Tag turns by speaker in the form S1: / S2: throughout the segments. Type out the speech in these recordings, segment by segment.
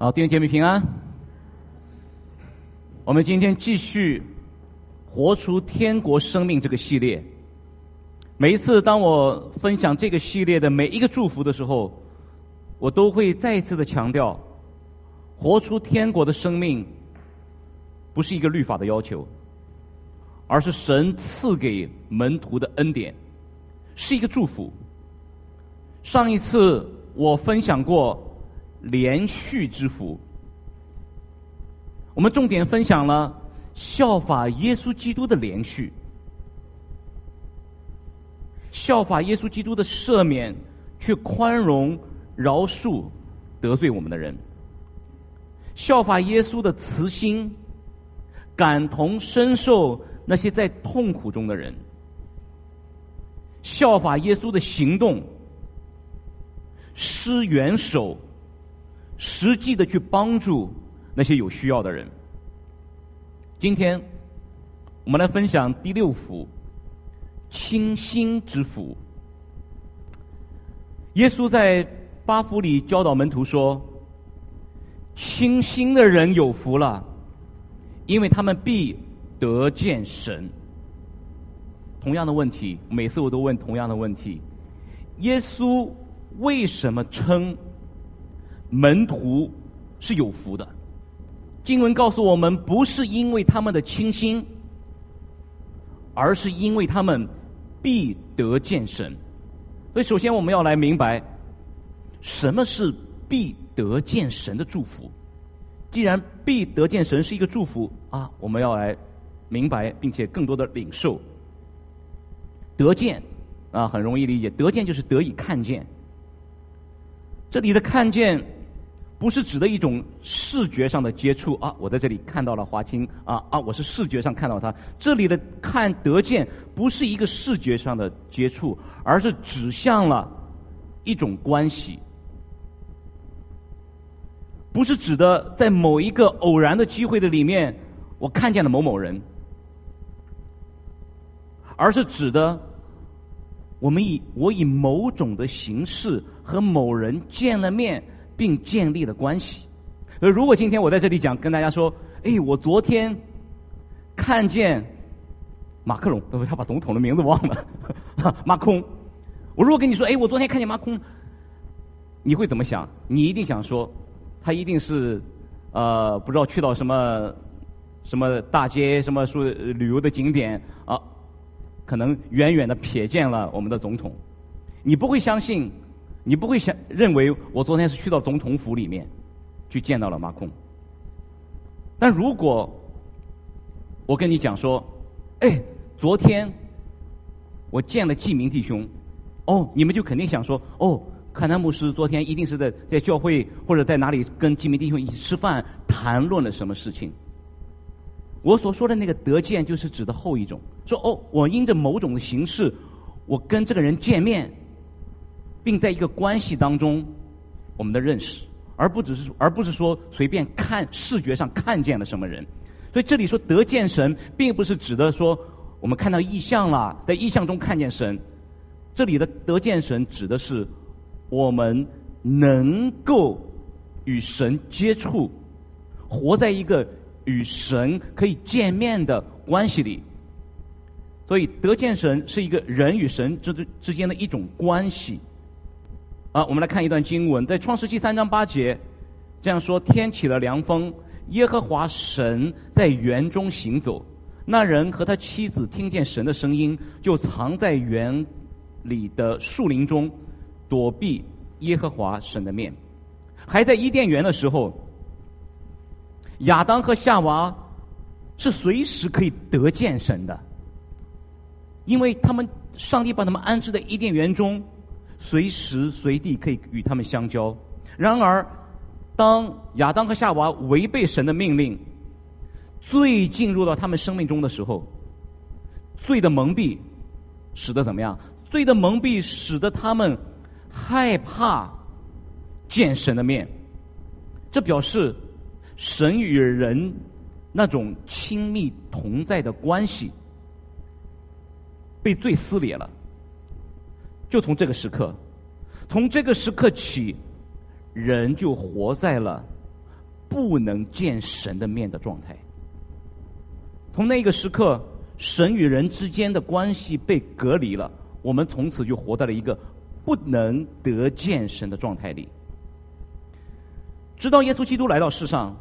S1: 好，弟兄姐妹平安。我们今天继续活出天国生命这个系列。每一次当我分享这个系列的每一个祝福的时候，我都会再一次的强调，活出天国的生命不是一个律法的要求，而是神赐给门徒的恩典，是一个祝福。上一次我分享过连续之福，我们重点分享了效法耶稣基督的连续，效法耶稣基督的赦免，去宽容饶恕得罪我们的人，效法耶稣的慈心，感同身受那些在痛苦中的人，效法耶稣的行动，施援手，实际的去帮助那些有需要的人。今天我们来分享第6福，清心之福。耶稣在8福里教导门徒说，清心的人有福了，因为他们必得见神。同样的问题，每次我都问同样的问题，耶稣为什么称门徒是有福的？经文告诉我们，不是因为他们的清心，而是因为他们必得见神。所以首先我们要来明白，什么是必得见神的祝福。既然必得见神是一个祝福啊，我们要来明白并且更多的领受。得见啊，很容易理解，得见就是得以看见。这里的看见不是指的一种视觉上的接触啊，我在这里看到了华清我是视觉上看到他。这里的看得见不是一个视觉上的接触，而是指向了一种关系，不是指的在某一个偶然的机会的里面我看见了某某人，而是指的我以某种的形式和某人见了面并建立了关系。如果今天我在这里讲跟大家说，我昨天看见马克龙，他把总统的名字忘了马空，我如果跟你说我昨天看见马空，你会怎么想？你一定想说他一定是不知道去到什么大街什么旅游的景点啊，可能远远的瞥见了我们的总统。你不会相信，你不会认为我昨天是去到总统府里面去见到了马空。但如果我跟你讲说，昨天我见了季明弟兄，你们就肯定想说，坎南牧师昨天一定是在教会或者在哪里跟季明弟兄一起吃饭，谈论了什么事情。我所说的那个得见就是指的后一种，说我因着某种的形式，我跟这个人见面，并在一个关系当中我们的认识，而不是说随便看视觉上看见了什么人。所以这里说得见神，并不是指的说我们看到异象了，在异象中看见神。这里的得见神指的是我们能够与神接触，活在一个与神可以见面的关系里。所以得见神是一个人与神之间的一种关系。我们来看一段经文，在创世纪3章8节这样说，天起了凉风，耶和华神在园中行走，那人和他妻子听见神的声音，就藏在园里的树林中，躲避耶和华神的面。还在伊甸园的时候，亚当和夏娃是随时可以得见神的，因为上帝把他们安置在伊甸园中，随时随地可以与他们相交。然而当亚当和夏娃违背神的命令，罪进入到他们生命中的时候，罪的蒙蔽使得怎么样？罪的蒙蔽使得他们害怕见神的面。这表示神与人那种亲密同在的关系被罪撕裂了。就从这个时刻起，人就活在了不能见神的面的状态。从那个时刻，神与人之间的关系被隔离了，我们从此就活在了一个不能得见神的状态里。直到耶稣基督来到世上，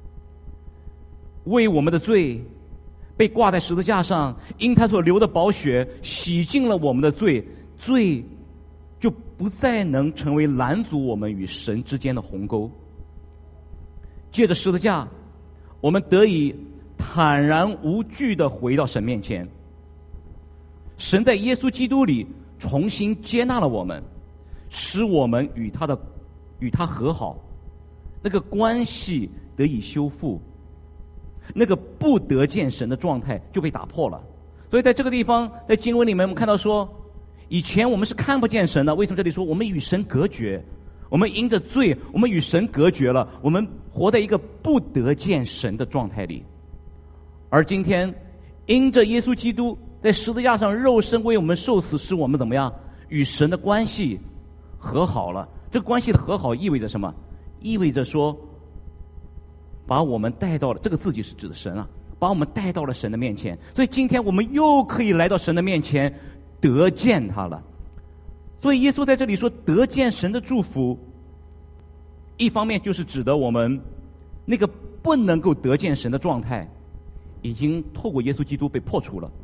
S1: 为我们的罪被挂在十字架上，因他所流的宝血洗净了我们的罪，罪就不再能成为拦阻我们与神之间的鸿沟。借着十字架，我们得以坦然无惧地回到神面前。神在耶稣基督里重新接纳了我们，使我们与他和好，那个关系得以修复，那个不得见神的状态就被打破了。所以在这个地方，在经文里面我们看到说，以前我们是看不见神的，为什么这里说我们与神隔绝？我们因着罪，我们与神隔绝了，我们活在一个不得见神的状态里。而今天因着耶稣基督在十字架上肉身为我们受死，使我们怎么样与神的关系和好了。这个关系的和好意味着什么？意味着说把我们带到了，这个自己是指的神啊，把我们带到了神的面前。所以今天我们又可以来到神的面前得见他了。所以耶稣在这里说得见神的祝福，一方面就是指的我们那个不能够得见神的状态已经透过耶稣基督被破除了。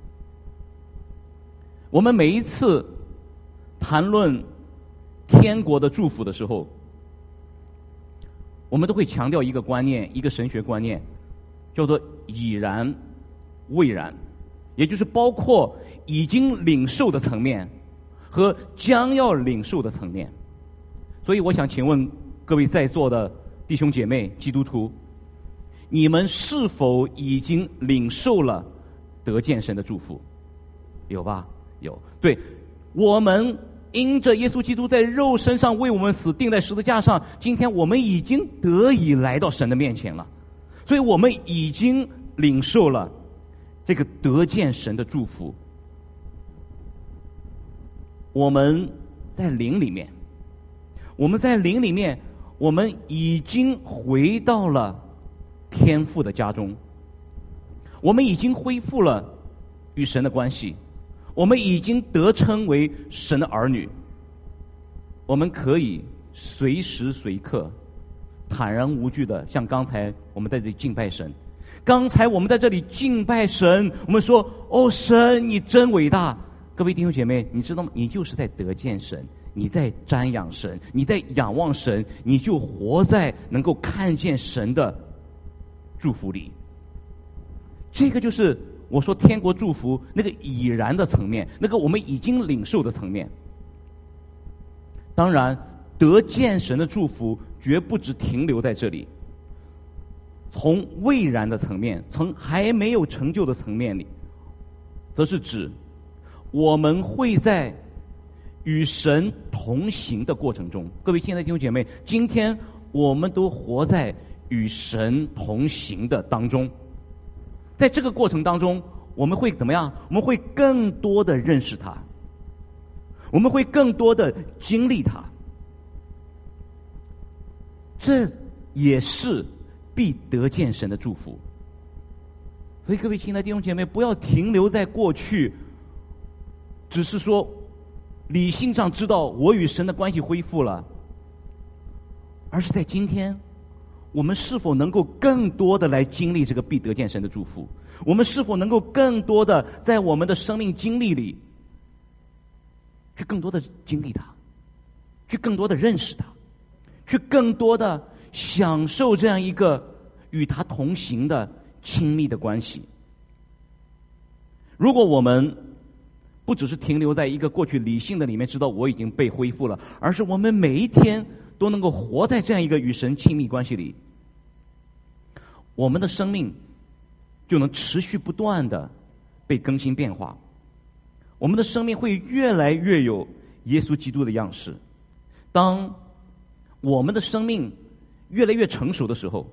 S1: 我们每一次谈论天国的祝福的时候，我们都会强调一个观念，一个神学观念，叫做已然未然，也就是包括已经领受的层面和将要领受的层面。所以我想请问各位在座的弟兄姐妹基督徒，你们是否已经领受了得见神的祝福？有吧？有。对，我们因着耶稣基督在肉身上为我们死，钉在十字架上，今天我们已经得以来到神的面前了。所以我们已经领受了这个得见神的祝福。我们在灵里面，我们已经回到了天父的家中，我们已经恢复了与神的关系，我们已经得称为神的儿女，我们可以随时随刻坦然无惧的像刚才我们在这里敬拜神。刚才我们在这里敬拜神，我们说哦，神你真伟大。各位弟兄姐妹，你知道吗？你就是在得见神，你在瞻仰神，你在仰望神，你就活在能够看见神的祝福里。这个就是我说天国祝福那个已然的层面，那个我们已经领受的层面。当然得见神的祝福绝不只停留在这里，从未然的层面，从还没有成就的层面里，则是指我们会在与神同行的过程中。各位亲爱的弟兄姐妹，今天我们都活在与神同行的当中。在这个过程当中，我们会怎么样？我们会更多的认识他，我们会更多的经历他。这也是必得见神的祝福。所以各位亲爱的弟兄姐妹，不要停留在过去，只是说理性上知道我与神的关系恢复了，而是在今天我们是否能够更多的来经历这个必得见神的祝福？我们是否能够更多的在我们的生命经历里去更多的经历它，去更多的认识它，去更多的享受这样一个与他同行的亲密的关系？如果我们不只是停留在一个过去理性的里面知道我已经被恢复了，而是我们每一天都能够活在这样一个与神亲密关系里，我们的生命就能持续不断的被更新变化，我们的生命会越来越有耶稣基督的样式。当我们的生命越来越成熟的时候，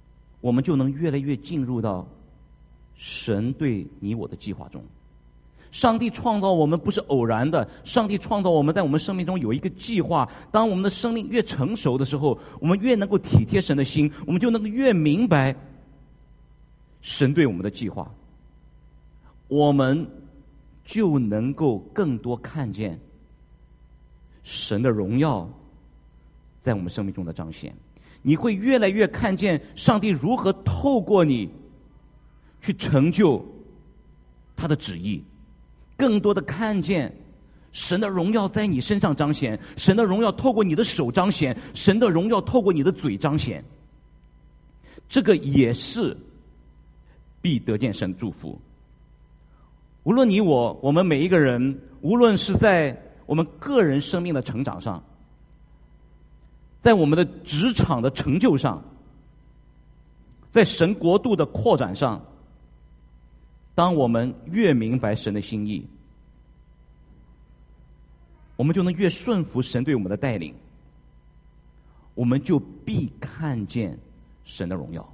S1: 我们就能越来越进入到神对你我的计划中。 上帝创造我们不是偶然的，上帝创造我们在我们生命中有一个计划。当我们的生命越成熟的时候，我们越能够体贴神的心，我们就能够越明白神对我们的计划，我们就能够更多看见神的荣耀在我们生命中的彰显。你会越来越看见上帝如何透过你去成就他的旨意，更多的看见神的荣耀在你身上彰显，神的荣耀透过你的手彰显，神的荣耀透过你的嘴彰显。这个也是必得见神的祝福。无论你我们每一个人，无论是在我们个人生命的成长上，在我们的职场的成就上，在神国度的扩展上，当我们越明白神的心意，我们就能越顺服神对我们的带领，我们就必看见神的荣耀。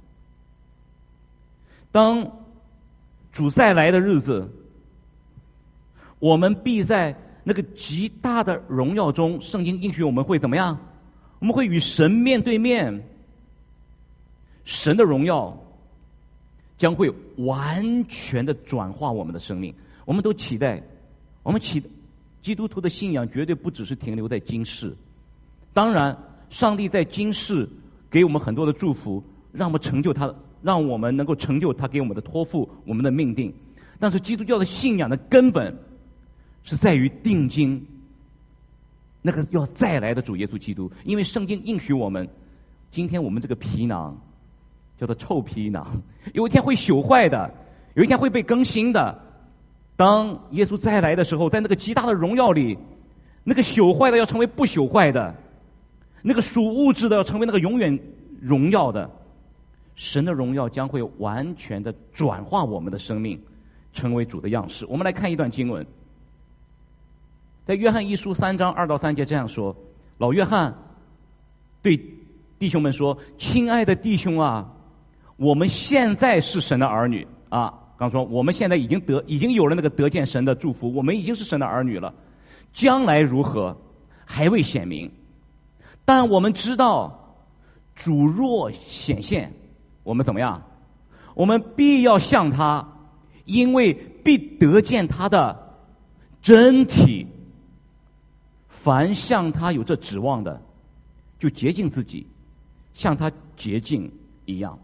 S1: 当主再来的日子，我们必在那个极大的荣耀中，圣经应许我们会怎么样？我们会与神面对面，神的荣耀将会完全的转化我们的生命。我们都期待，基督徒的信仰绝对不只是停留在今世。当然，上帝在今世给我们很多的祝福，让我们能够成就他给我们的托付，我们的命定。但是基督教的信仰的根本是在于定睛那个要再来的主耶稣基督。因为圣经应许我们，今天我们这个皮囊叫做臭皮囊，有一天会朽坏的，有一天会被更新的。当耶稣再来的时候，在那个极大的荣耀里，那个朽坏的要成为不朽坏的，那个属物质的要成为那个永远荣耀的。神的荣耀将会完全的转化我们的生命，成为主的样式。我们来看一段经文，在约翰一书3章2到3节这样说：老约翰对弟兄们说，亲爱的弟兄啊，我们现在是神的儿女啊。刚说我们现在已经有了那个得见神的祝福，我们已经是神的儿女了。将来如何还未显明，但我们知道主若显现，我们怎么样？我们必要向他，因为必得见他的真体。凡向他有这指望的，就洁净自己，像他洁净一样。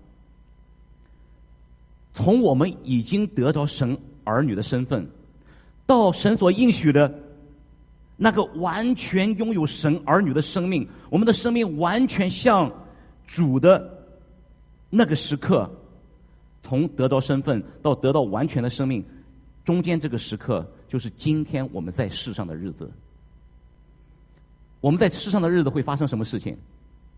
S1: 从我们已经得着神儿女的身份，到神所应许的那个完全拥有神儿女的生命，我们的生命完全像主的那个时刻，从得着身份到得到完全的生命，中间这个时刻就是今天我们在世上的日子。我们在世上的日子会发生什么事情？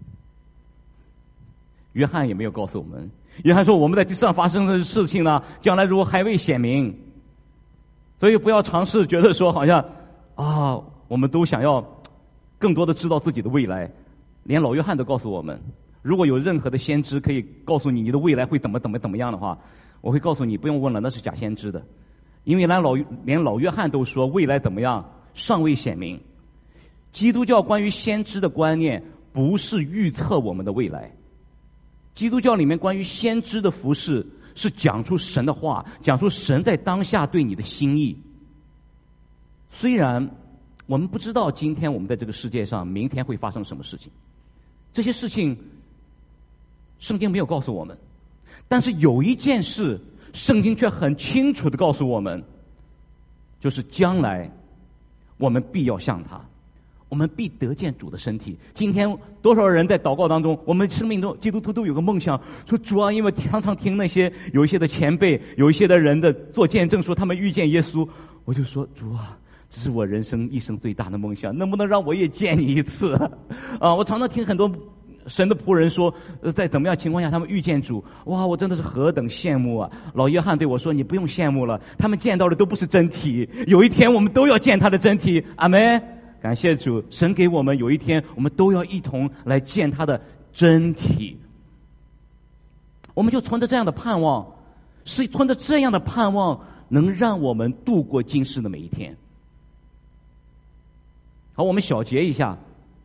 S1: 约翰也没有告诉我们。约翰说我们在地上发生的事情呢，将来如果还未显明。所以不要尝试觉得说好像我们都想要更多的知道自己的未来。连老约翰都告诉我们，如果有任何的先知可以告诉你的未来会怎么样的话，我会告诉你不用问了，那是假先知的。因为连老约翰都说未来怎么样尚未显明。基督教关于先知的观念不是预测我们的未来，基督教里面关于先知的服事是讲出神的话，讲出神在当下对你的心意。虽然我们不知道今天我们在这个世界上明天会发生什么事情，这些事情圣经没有告诉我们，但是有一件事圣经却很清楚地告诉我们，就是将来我们必要向他，我们必得见主的身体。今天多少人在祷告当中，我们生命中基督徒都有个梦想，说主啊，因为常常听那些有一些的前辈，有一些的人的做见证，说他们遇见耶稣，我就说主啊，这是我人生一生最大的梦想，能不能让我也见你一次啊？我常常听很多神的仆人说，在怎么样情况下他们遇见主，哇，我真的是何等羡慕啊！老约翰对我说，你不用羡慕了，他们见到的都不是真体，有一天我们都要见他的真体。阿们。感谢主，神给我们有一天我们都要一同来见他的真体。我们就存着这样的盼望，是存着这样的盼望能让我们度过今世的每一天。好，我们小结一下，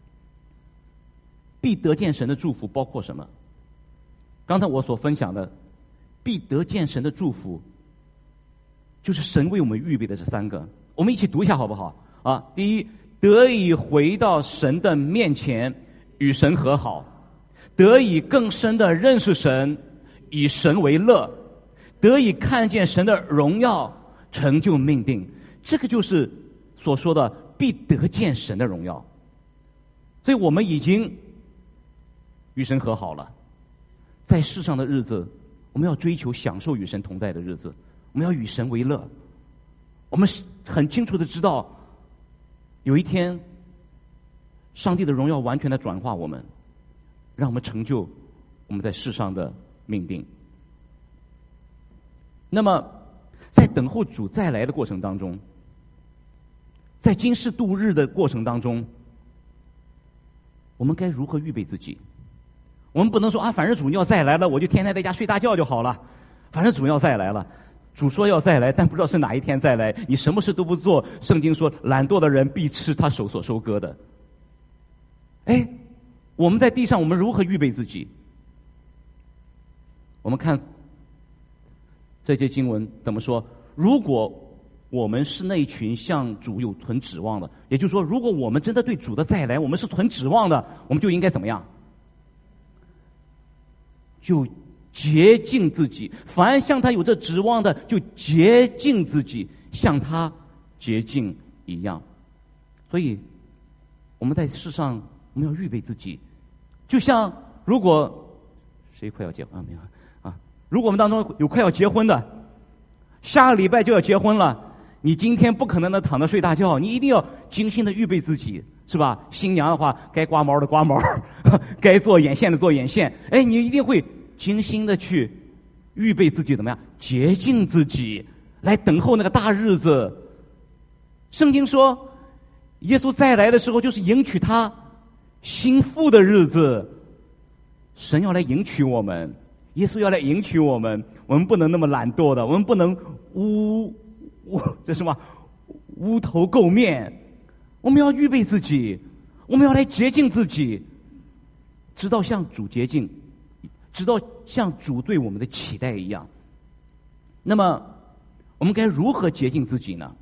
S1: 必得见神的祝福包括什么？刚才我所分享的必得见神的祝福，就是神为我们预备的这3个，我们一起读一下好不好？啊，第一，得以回到神的面前，与神和好，得以更深的认识神，以神为乐，得以看见神的荣耀，成就命定。这个就是所说的必得见神的荣耀。所以我们已经与神和好了，在世上的日子，我们要追求享受与神同在的日子，我们要与神为乐。我们很清楚的知道，有一天上帝的荣耀完全的转化我们，让我们成就我们在世上的命定。那么在等候主再来的过程当中，在今世度日的过程当中，我们该如何预备自己？我们不能说啊，反正主要再来了，我就天天在家睡大觉就好了。反正主要再来了，主说要再来，但不知道是哪一天再来。你什么事都不做，圣经说懒惰的人必吃他手所收割的。哎，我们在地上，我们如何预备自己？我们看这节经文怎么说？如果我们是那一群向主有存指望的，也就是说，如果我们真的对主的再来，我们是存指望的，我们就应该怎么样？就洁净自己，凡向他有这指望的，就洁净自己，像他洁净一样。所以我们在世上，我们要预备自己，就像如果谁快要结婚没有啊？如果我们当中有快要结婚的，下个礼拜就要结婚了，你今天不可能的躺着睡大觉，你一定要精心的预备自己，是吧？新娘的话，该刮毛的刮毛，该做眼线的做眼线，哎，你一定会精心的去预备自己，怎么样？洁净自己，来等候那个大日子。圣经说，耶稣再来的时候，就是迎娶他心腹的日子。神要来迎娶我们，耶稣要来迎娶我们，我们不能那么懒惰的，我们不能这什么乌头垢面，我们要预备自己，我们要来洁净自己，直到像主洁净，直到像主对我们的期待一样。那么我们该如何洁净自己呢？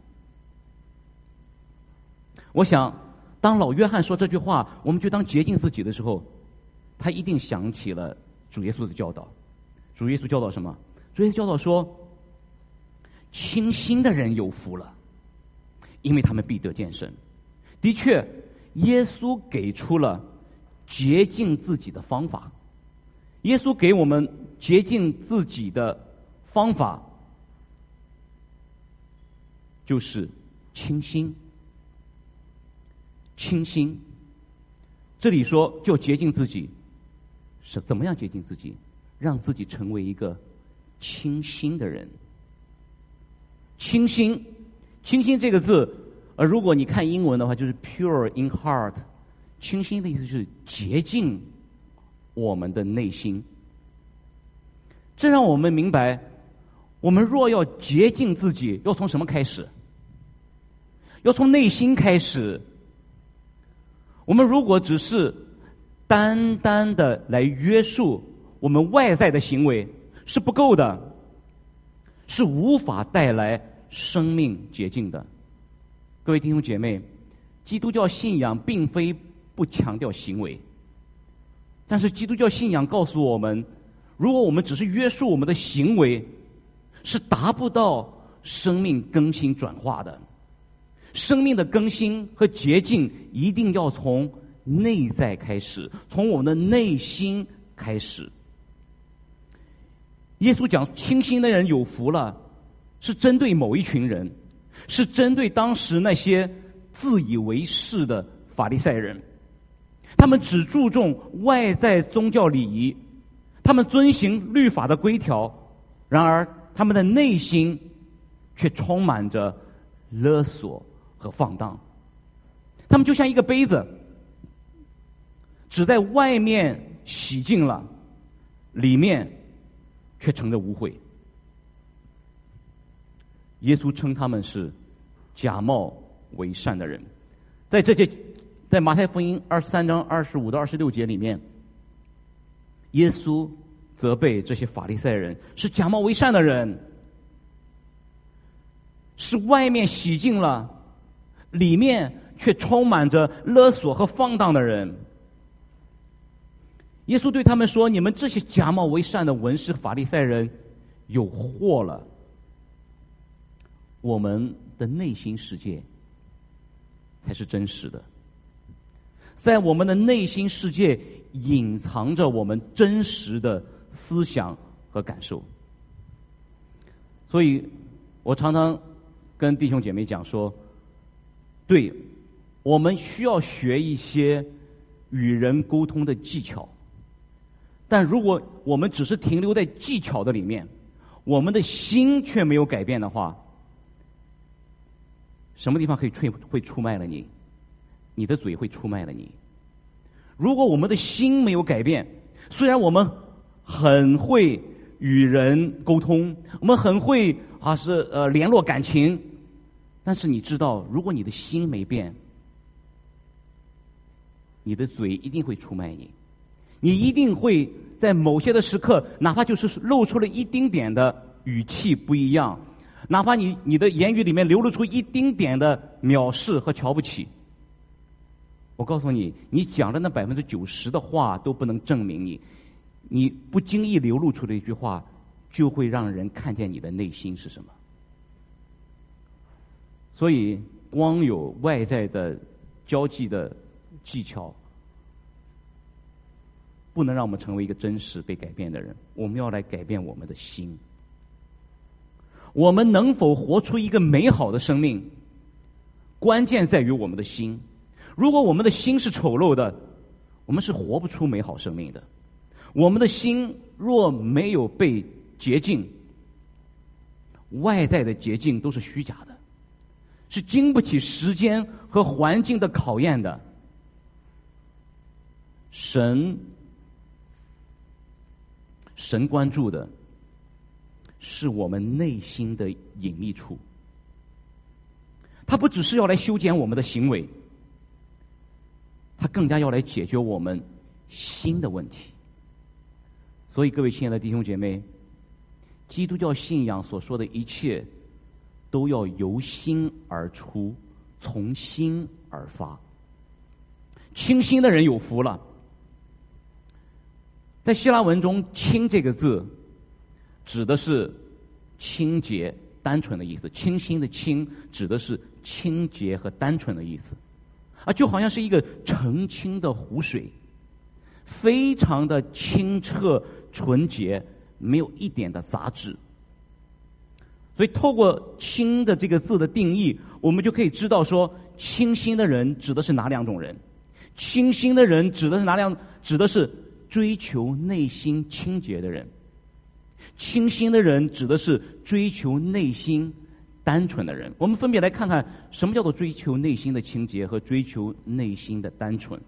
S1: 我想当老约翰说这句话，我们就当洁净自己的时候，他一定想起了主耶稣的教导。主耶稣教导什么？主耶稣教导说，清心的人有福了，因为他们必得见神。的确，耶稣给出了洁净自己的方法。耶稣给我们洁净自己的方法，就是清心。清心，这里说就洁净自己，是怎么样洁净自己？让自己成为一个清心的人。清心，清心这个字，如果你看英文的话，就是 pure in heart。清心的意思是洁净我们的内心。这让我们明白，我们若要洁净自己，要从什么开始？要从内心开始。我们如果只是单单的来约束我们外在的行为，是不够的，是无法带来生命洁净的。各位弟兄姐妹，基督教信仰并非不强调行为，但是基督教信仰告诉我们，如果我们只是约束我们的行为，是达不到生命更新转化的。生命的更新和洁净一定要从内在开始，从我们的内心开始。耶稣讲清心的人有福了，是针对某一群人，是针对当时那些自以为是的法利赛人。他们只注重外在宗教礼仪，他们遵行律法的规条，然而他们的内心却充满着勒索和放荡。他们就像一个杯子，只在外面洗净了，里面却盛着污秽。 耶稣称他们是假冒为善的人。在马太福音23章25到26节里面，耶稣责备这些法利赛人是假冒为善的人，是外面洗净了，里面却充满着勒索和放荡的人。耶稣对他们说：“你们这些假冒为善的文士法利赛人，有祸了！我们的内心世界才是真实的，在我们的内心世界隐藏着我们真实的思想和感受。”所以我常常跟弟兄姐妹讲说，对，我们需要学一些与人沟通的技巧，但如果我们只是停留在技巧的里面，我们的心却没有改变的话，什么地方会出卖了你？你的嘴会出卖了你。如果我们的心没有改变，虽然我们很会与人沟通，我们很会联络感情，但是你知道，如果你的心没变，你的嘴一定会出卖你。你一定会在某些的时刻，哪怕就是露出了一丁点的语气不一样，哪怕你的言语里面流露出一丁点的藐视和瞧不起，我告诉你，你讲的那90%的话都不能证明你不经意流露出的一句话，就会让人看见你的内心是什么。所以，光有外在的交际的技巧，不能让我们成为一个真实被改变的人。我们要来改变我们的心。我们能否活出一个美好的生命，关键在于我们的心。如果我们的心是丑陋的，我们是活不出美好生命的。我们的心若没有被洁净，外在的洁净都是虚假的，是经不起时间和环境的考验的。神关注的是我们内心的隐秘处，他不只是要来修剪我们的行为，他更加要来解决我们心的问题。所以各位亲爱的弟兄姐妹，基督教信仰所说的一切都要由心而出，从心而发。清心的人有福了。在希腊文中，清这个字指的是清洁单纯的意思，清新的清指的是清洁和单纯的意思，就好像是一个澄清的湖水，非常的清澈纯洁，没有一点的杂质。所以透过清的这个字的定义，我们就可以知道说，清心的人指的是哪两种人？清心的人指的是哪两？指的是追求内心清洁的人。清心的人指的是追求内心单纯的人。我们分别来看看什么叫做追求内心的清洁和追求内心的单纯。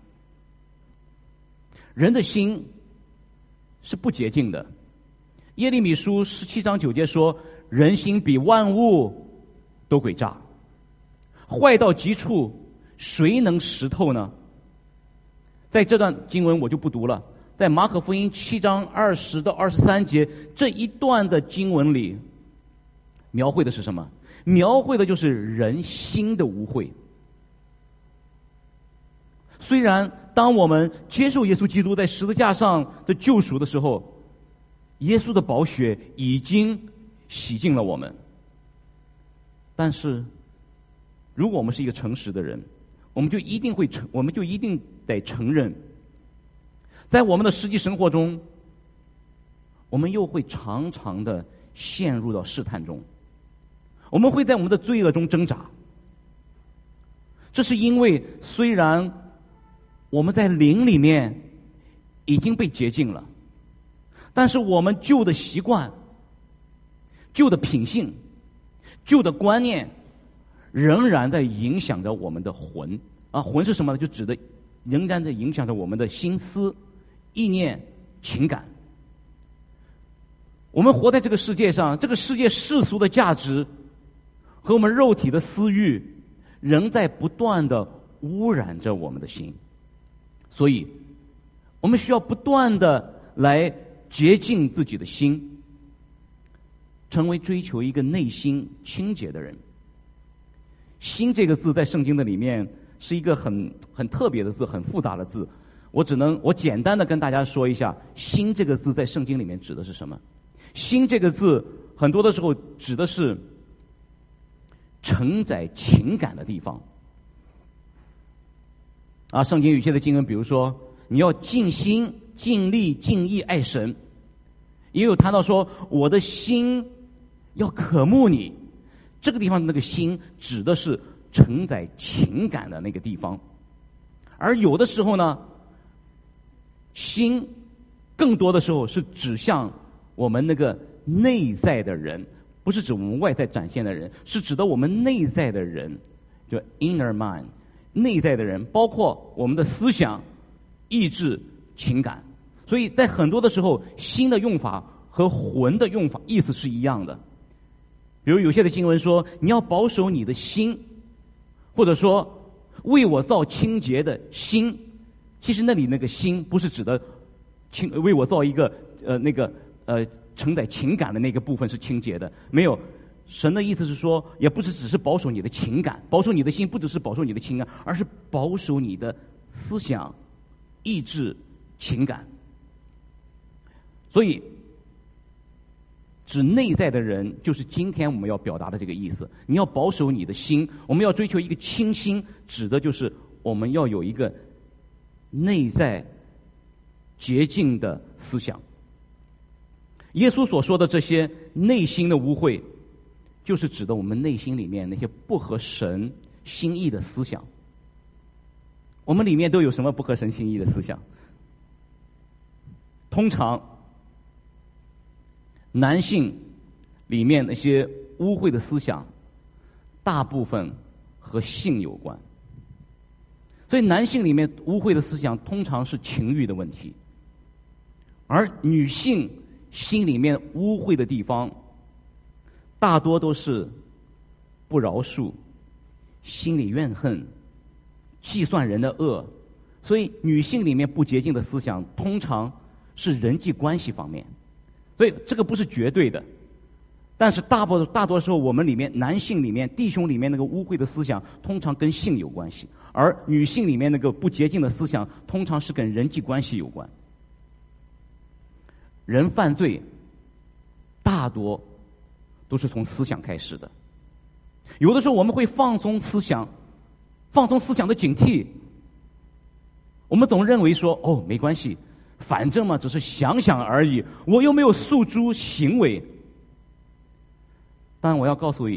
S1: 人的心是不洁净的。耶利米书17章9节说，人心比万物都诡诈，坏到极处，谁能识透呢？在这段经文我就不读了，在马可福音7章20到23节这一段的经文里，描绘的是什么？描绘的就是人心的污秽。虽然当我们接受耶稣基督在十字架上的救赎的时候，耶稣的宝血已经洗净了我们，但是如果我们是一个诚实的人，我们就一定得承认，在我们的实际生活中，我们又会常常的陷入到试探中，我们会在我们的罪恶中挣扎。这是因为虽然我们在灵里面已经被洁净了，但是我们旧的习惯、旧的品性、旧的观念仍然在影响着我们的魂。魂是什么呢？就指的仍然在影响着我们的心思、意念、情感。我们活在这个世界上，这个世界世俗的价值和我们肉体的私欲，仍在不断的污染着我们的心。所以我们需要不断的来洁净自己的心，成为追求一个内心清洁的人。心这个字在圣经的里面是一个很特别的字，很复杂的字。我简单的跟大家说一下，心这个字在圣经里面指的是什么？心这个字很多的时候指的是承载情感的地方。圣经有些的经文，比如说你要尽心、尽力、尽意爱神，也有谈到说我的心要渴慕你。这个地方的那个心指的是承载情感的那个地方。而有的时候呢，心更多的时候是指向我们那个内在的人，不是指我们外在展现的人，是指的我们内在的人，就 inner mind， 内在的人，包括我们的思想、意志、情感。所以在很多的时候，心的用法和魂的用法意思是一样的。比如有些的经文说你要保守你的心，或者说为我造清洁的心。其实那里那个心不是指的为我造一个承载情感的那个部分是清洁的，没有。神的意思是说，也不是只是保守你的情感，保守你的心不只是保守你的情感，而是保守你的思想、意志、情感。所以指内在的人，就是今天我们要表达的这个意思。你要保守你的心，我们要追求一个清心，指的就是我们要有一个内在洁净的思想。耶稣所说的这些内心的污秽，就是指的我们内心里面那些不合神心意的思想。我们里面都有什么不合神心意的思想？通常男性里面那些污秽的思想，大部分和性有关。所以男性里面污秽的思想通常是情欲的问题，而女性心里面污秽的地方，大多都是不饶恕、心里怨恨、计算人的恶。所以女性里面不洁净的思想，通常是人际关系方面。所以这个不是绝对的，但是大多时候我们里面男性里面弟兄里面那个污秽的思想，通常跟性有关系，而女性里面那个不洁净的思想，通常是跟人际关系有关。人犯罪大多都是从思想开始的，有的时候我们会放松思想的警惕，我们总认为说没关系，反正嘛只是想想而已，我又没有诉诸行为。当然我要告诉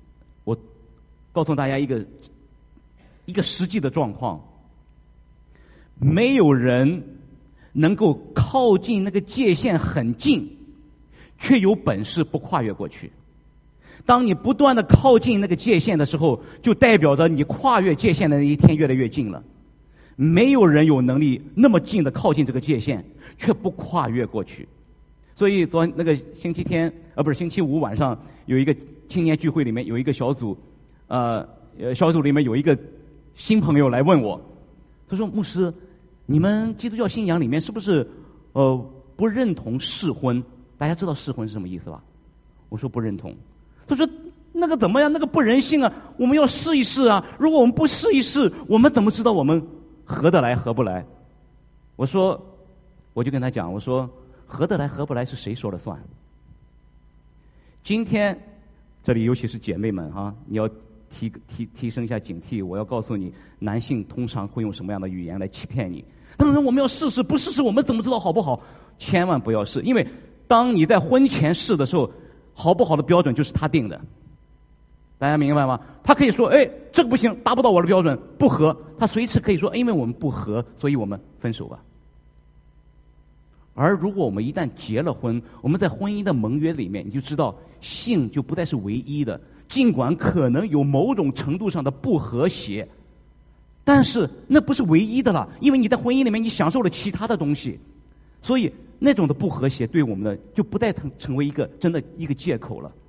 S1: 大家一个实际的状况，没有人能够靠近那个界限很近，却有本事不跨越过去。当你不断的靠近那个界限的时候，就代表着你跨越界限的那一天越来越近了。没有人有能力那么近的靠近这个界限，却不跨越过去。所以那个星期五晚上有一个青年聚会，里面有一个小组，小组里面有一个新朋友来问我，他说：“牧师，你们基督教信仰里面是不是不认同试婚？大家知道试婚是什么意思吧？”我说不认同。他说：“那个怎么样？那个不人性啊！我们要试一试啊！如果我们不试一试，我们怎么知道我们合得来合不来？”我就跟他讲，我说合得来合不来是谁说了算？今天这里尤其是姐妹们哈，你要提升一下警惕。我要告诉你，男性通常会用什么样的语言来欺骗你？他们说我们要试试，不试试我们怎么知道好不好？千万不要试，因为当你在婚前试的时候，好不好的标准就是他定的。大家明白吗？他可以说，这个不行，达不到我的标准，不合。他随时可以说，因为我们不合，所以我们分手吧。而如果我们一旦结了婚，我们在婚姻的盟约里面，你就知道性就不再是唯一的，尽管可能有某种程度上的不和谐，但是那不是唯一的了，因为你在婚姻里面你享受了其他的东西，所以那种的不和谐对我们的就不再成为真的一个借口了。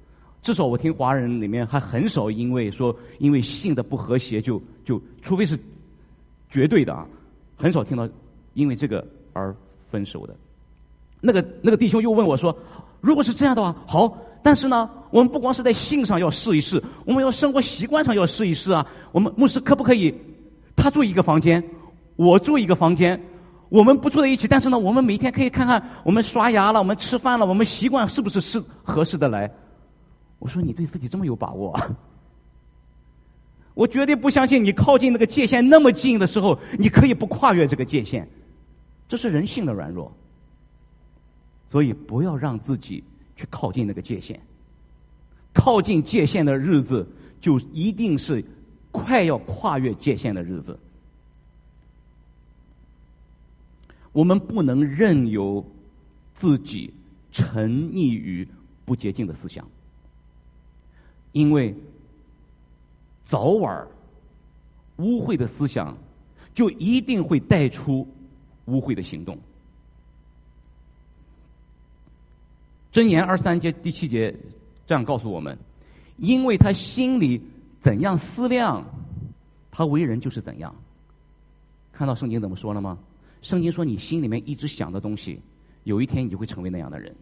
S1: 至少我听华人里面还很少因为性的不和谐就除非是绝对的啊，很少听到因为这个而分手的。那个弟兄又问我说，如果是这样的话，好，但是呢，我们不光是在性上要试一试，我们要生活习惯上要试一试啊。我们牧师可不可以他住一个房间，我住一个房间，我们不住在一起，但是呢，我们每天可以看看我们刷牙了，我们吃饭了，我们习惯是不是合适的来。我说你对自己这么有把握啊？我绝对不相信你靠近那个界限那么近的时候，你可以不跨越这个界限，这是人性的软弱。所以不要让自己去靠近那个界限，靠近界限的日子就一定是快要跨越界限的日子。我们不能任由自己沉溺于不洁净的思想，因为早晚污秽的思想就一定会带出污秽的行动。箴言23节第7节这样告诉我们，因为他心里怎样思量，他为人就是怎样。看到圣经怎么说了吗？圣经说你心里面一直想的东西，有一天你就会成为那样的人。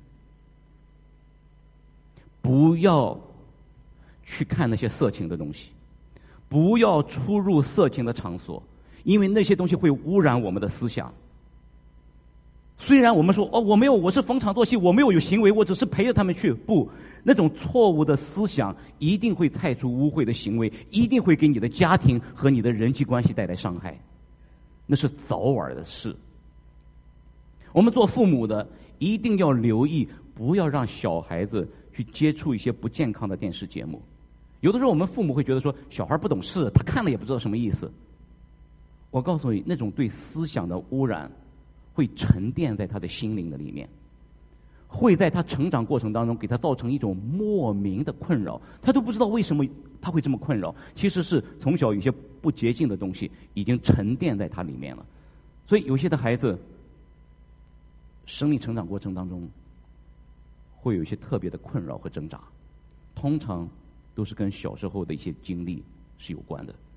S1: 不要去看那些色情的东西，不要出入色情的场所，因为那些东西会污染我们的思想。虽然我们说我没有，我是逢场作戏，我没有行为，我只是陪着他们去。不，那种错误的思想一定会带出污秽的行为，一定会给你的家庭和你的人际关系带来伤害，那是早晚的事。我们做父母的一定要留意，不要让小孩子去接触一些不健康的电视节目。有的时候我们父母会觉得说小孩不懂事，他看了也不知道什么意思。我告诉你，那种对思想的污染会沉淀在他的心灵的里面，会在他成长过程当中给他造成一种莫名的困扰，他都不知道为什么他会这么困扰，其实是从小有些不洁净的东西已经沉淀在他里面了。所以有些的孩子生命成长过程当中会有一些特别的困扰和挣扎，通常都是跟小时候的一些经历是有关的。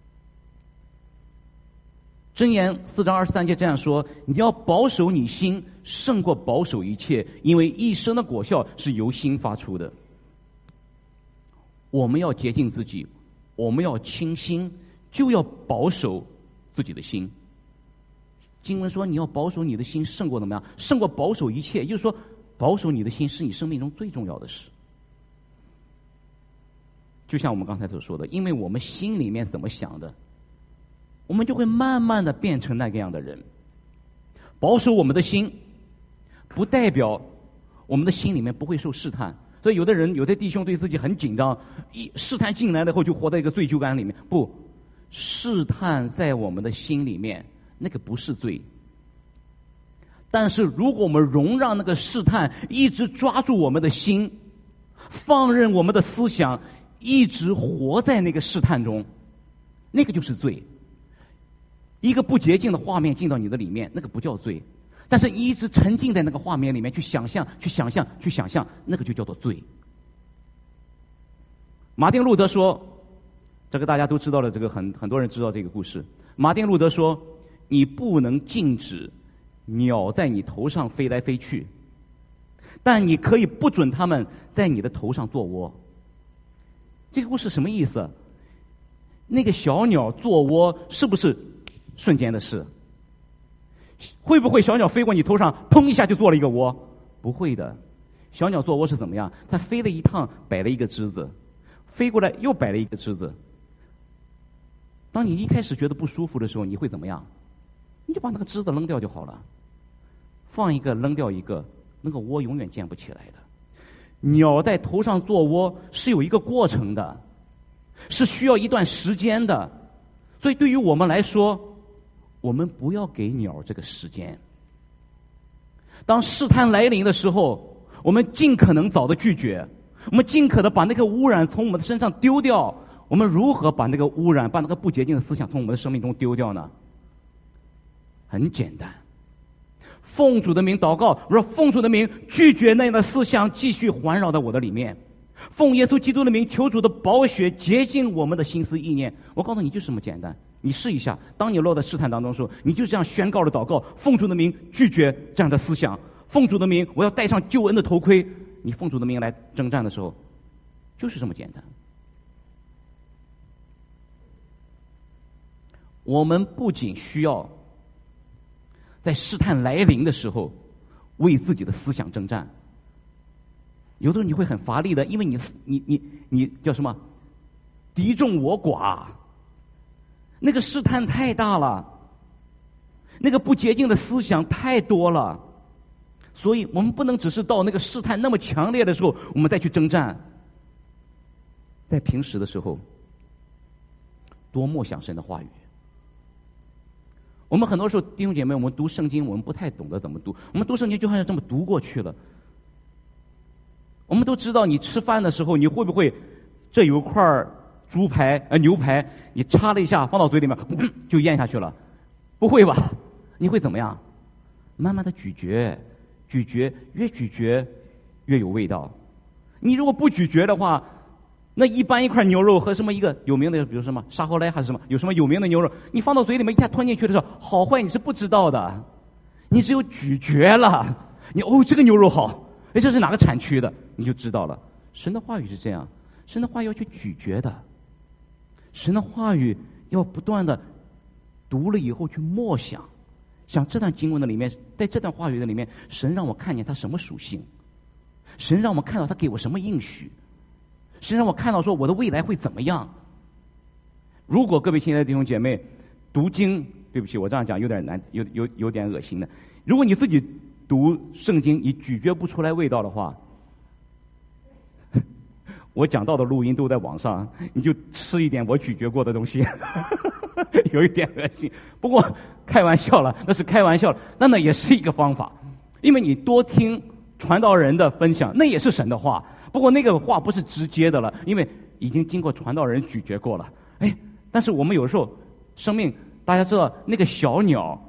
S1: 箴言4章23节这样说，你要保守你心胜过保守一切，因为一生的果效是由心发出的。我们要洁净自己，我们要清心，就要保守自己的心。经文说你要保守你的心胜过怎么样？胜过保守一切，也就是说保守你的心是你生命中最重要的事。就像我们刚才所说的，因为我们心里面怎么想的，我们就会慢慢的变成那个样的人。保守我们的心不代表我们的心里面不会受试探。所以有的人有的弟兄对自己很紧张，一试探进来了后就活在一个罪疚感里面。不，试探在我们的心里面那个不是罪，但是如果我们容让那个试探一直抓住我们的心，放任我们的思想一直活在那个试探中，那个就是罪。一个不洁净的画面进到你的里面，那个不叫罪，但是一直沉浸在那个画面里面去想象，那个就叫做罪。马丁路德说，这个大家都知道了，这个很多人知道这个故事。马丁路德说，你不能禁止鸟在你头上飞来飞去，但你可以不准它们在你的头上做窝。这个故事什么意思？那个小鸟做窝是不是瞬间的事？会不会小鸟飞过你头上，砰一下就做了一个窝？不会的。小鸟做窝是怎么样？它飞了一趟，摆了一个枝子，飞过来又摆了一个枝子。当你一开始觉得不舒服的时候，你会怎么样？你就把那个枝子扔掉就好了，放一个扔掉一个，那个窝永远建不起来的。鸟在头上做窝是有一个过程的，是需要一段时间的。所以对于我们来说，我们不要给鸟这个时间。当试探来临的时候，我们尽可能早的拒绝，我们尽可能把那个污染从我们的身上丢掉。我们如何把那个污染，把那个不洁净的思想从我们的生命中丢掉呢？很简单，奉主的名祷告，我说奉主的名拒绝那样的思想继续环绕在我的里面， 奉耶稣基督的名，求主的宝血洁净我们的心思意念。我告诉你，就这么简单。你试一下，当你落在试探当中的时候，你就这样宣告了祷告：奉主的名拒绝这样的思想，奉主的名我要戴上救恩的头盔。你奉主的名来征战的时候，就是这么简单。我们不仅需要在试探来临的时候为自己的思想征战，有的时候你会很乏力的，因为你叫什么？敌众我寡，那个试探太大了，那个不洁净的思想太多了，所以我们不能只是到那个试探那么强烈的时候，我们再去征战。在平时的时候，多默想神的话语。我们很多时候弟兄姐妹，我们读圣经，我们不太懂得怎么读，我们读圣经就好像这么读过去了。我们都知道，你吃饭的时候，你会不会这有一块猪排牛排，你插了一下放到嘴里面就咽下去了？不会吧？你会怎么样？慢慢的咀嚼，咀嚼，越咀嚼越有味道。你如果不咀嚼的话，那一般一块牛肉和什么一个有名的，比如什么沙后来还是什么，有什么有名的牛肉，你放到嘴里面一下吞进去的时候，好坏你是不知道的。你只有咀嚼了，你这个牛肉好，这是哪个产区的，你就知道了。神的话语是这样，神的话语要去咀嚼的，神的话语要不断的读了以后去默想，像这段经文的里面，在这段话语的里面，神让我看见他什么属性，神让我看到他给我什么应许，神让我看到说我的未来会怎么样。如果各位亲爱的弟兄姐妹读经，对不起，我这样讲有点难，有点恶心的。如果你自己读圣经，你咀嚼不出来味道的话，我讲到的录音都在网上，你就吃一点我咀嚼过的东西，有一点恶心。不过开玩笑了，那是开玩笑了，那也是一个方法，因为你多听传道人的分享，那也是神的话。不过那个话不是直接的了，因为已经经过传道人咀嚼过了。但是我们有时候生命，大家知道那个小鸟，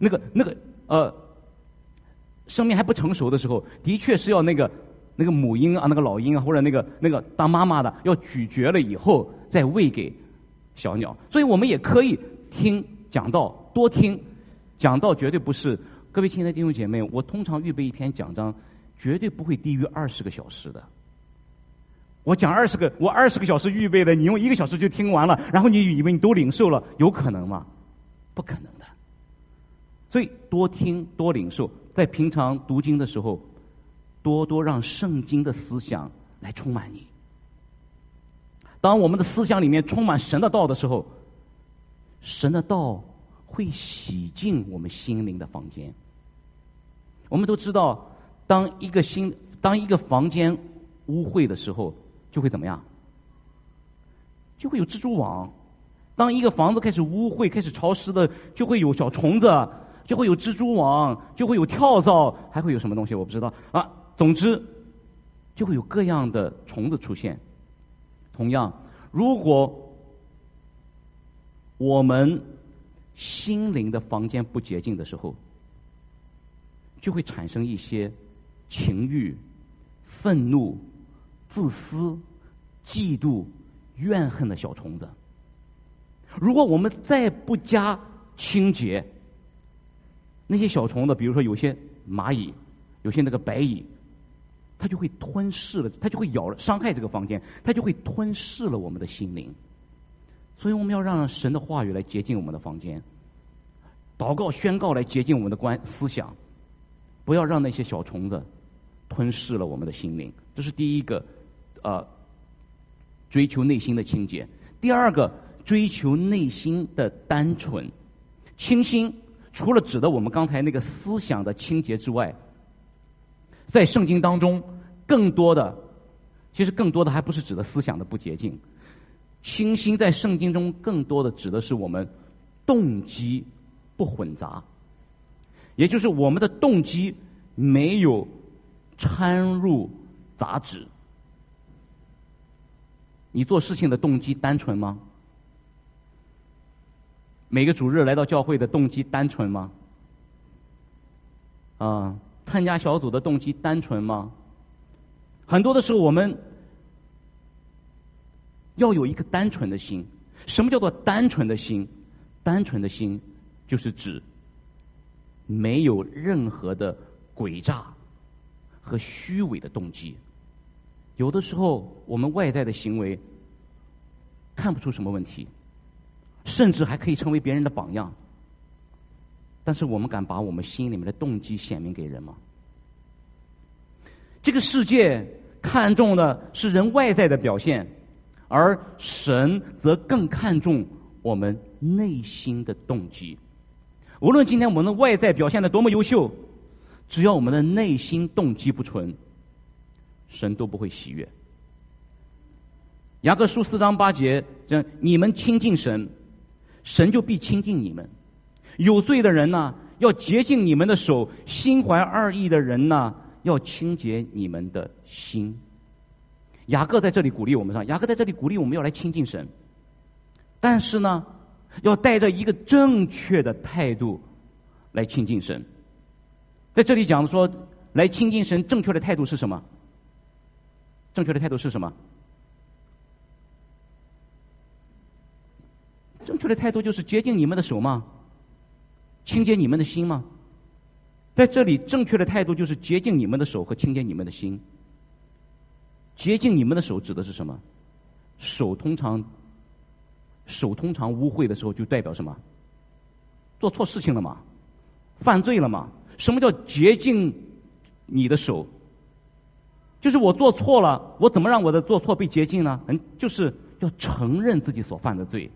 S1: 生命还不成熟的时候，的确是要那个母鹰啊，那个老鹰啊，或者那个当妈妈的，要咀嚼了以后再喂给小鸟。所以我们也可以听讲道，多听讲道，绝对不是各位亲爱的弟兄姐妹，我通常预备一篇讲章，绝对不会低于20个小时的。我讲我20个小时预备的，你用1个小时就听完了，然后你以为你都领受了，有可能吗？不可能的。所以多听多领受，在平常读经的时候，多让圣经的思想来充满你。当我们的思想里面充满神的道的时候，神的道会洗净我们心灵的房间。我们都知道，当一个房间污秽的时候，就会怎么样？就会有蜘蛛网。当一个房子开始污秽、开始潮湿的，就会有小虫子，就会有蜘蛛网，就会有跳蚤，还会有什么东西我不知道啊。总之，就会有各样的虫子出现。同样，如果我们心灵的房间不洁净的时候，就会产生一些情欲、愤怒、自私、嫉妒、怨恨的小虫子。如果我们再不加清洁，那些小虫子，比如说有些蚂蚁，有些那个白蚁，它就会吞噬了，它就会伤害这个房间，它就会吞噬了我们的心灵。所以我们要让神的话语来洁净我们的房间，祷告宣告来洁净我们的思想，不要让那些小虫子吞噬了我们的心灵。这是第一个，追求内心的清洁。第二个，追求内心的单纯。清心除了指的我们刚才那个思想的清洁之外，在圣经当中其实更多的还不是指的思想的不洁净。清心在圣经中更多的指的是我们动机不混杂，也就是我们的动机没有掺入杂质。你做事情的动机单纯吗？每个主日来到教会的动机单纯吗？参加小组的动机单纯吗？很多的时候我们要有一个单纯的心。什么叫做单纯的心？单纯的心就是指没有任何的诡诈和虚伪的动机。有的时候我们外在的行为看不出什么问题，甚至还可以成为别人的榜样，但是我们敢把我们心里面的动机显明给人吗？这个世界看重的是人外在的表现，而神则更看重我们内心的动机。无论今天我们的外在表现的多么优秀，只要我们的内心动机不纯，神都不会喜悦。雅各书4章8节讲：你们亲近神，神就必亲近你们。有罪的人呢，要洁净你们的手；心怀二意的人呢，要清洁你们的心。雅各在这里鼓励我们雅各在这里鼓励我们要来亲近神，但是呢，要带着一个正确的态度来亲近神。在这里讲说，来亲近神正确的态度是什么？正确的态度是什么？正确的态度就是洁净你们的手吗？清洁你们的心吗？在这里，正确的态度就是洁净你们的手和清洁你们的心。洁净你们的手指的是什么？手通常污秽的时候，就代表什么？做错事情了嘛？犯罪了嘛？什么叫洁净你的手？就是我做错了，我怎么让我的做错被洁净呢？就是要承认自己所犯的罪。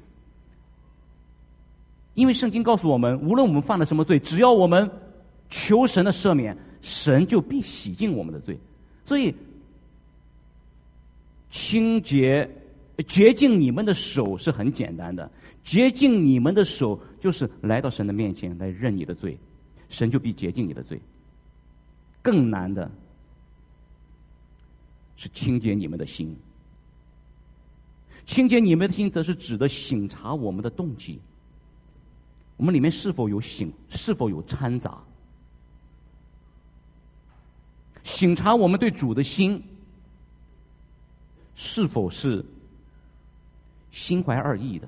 S1: 因为圣经告诉我们，无论我们犯了什么罪，只要我们求神的赦免，神就必洗净我们的罪。所以洁净你们的手是很简单的，洁净你们的手就是来到神的面前来认你的罪，神就必洁净你的罪。更难的是清洁你们的心。清洁你们的心，则是指的省察我们的动机，我们里面是否有掺杂，省察我们对主的心是否是心怀二意的。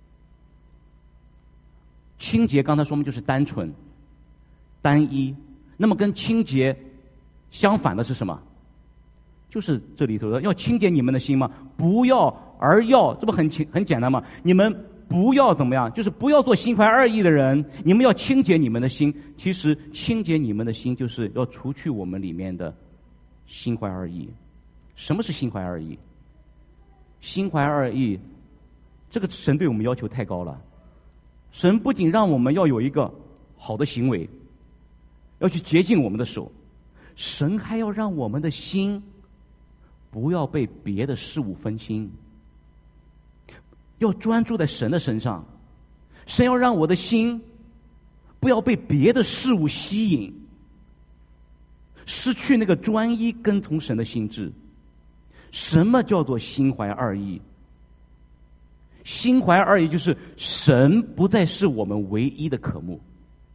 S1: 清洁刚才说明就是单纯单一，那么跟清洁相反的是什么？就是这里头的要清洁你们的心吗？不要，而要，这不很简单吗？你们不要怎么样？就是不要做心怀二意的人，你们要清洁你们的心。其实清洁你们的心，就是要除去我们里面的心怀二意。什么是心怀二意？心怀二意，这个神对我们要求太高了。神不仅让我们要有一个好的行为，要去洁净我们的手，神还要让我们的心不要被别的事物分心，要专注在神的身上。神要让我的心不要被别的事物吸引，失去那个专一跟从神的心智。什么叫做心怀二意？心怀二意就是神不再是我们唯一的渴慕。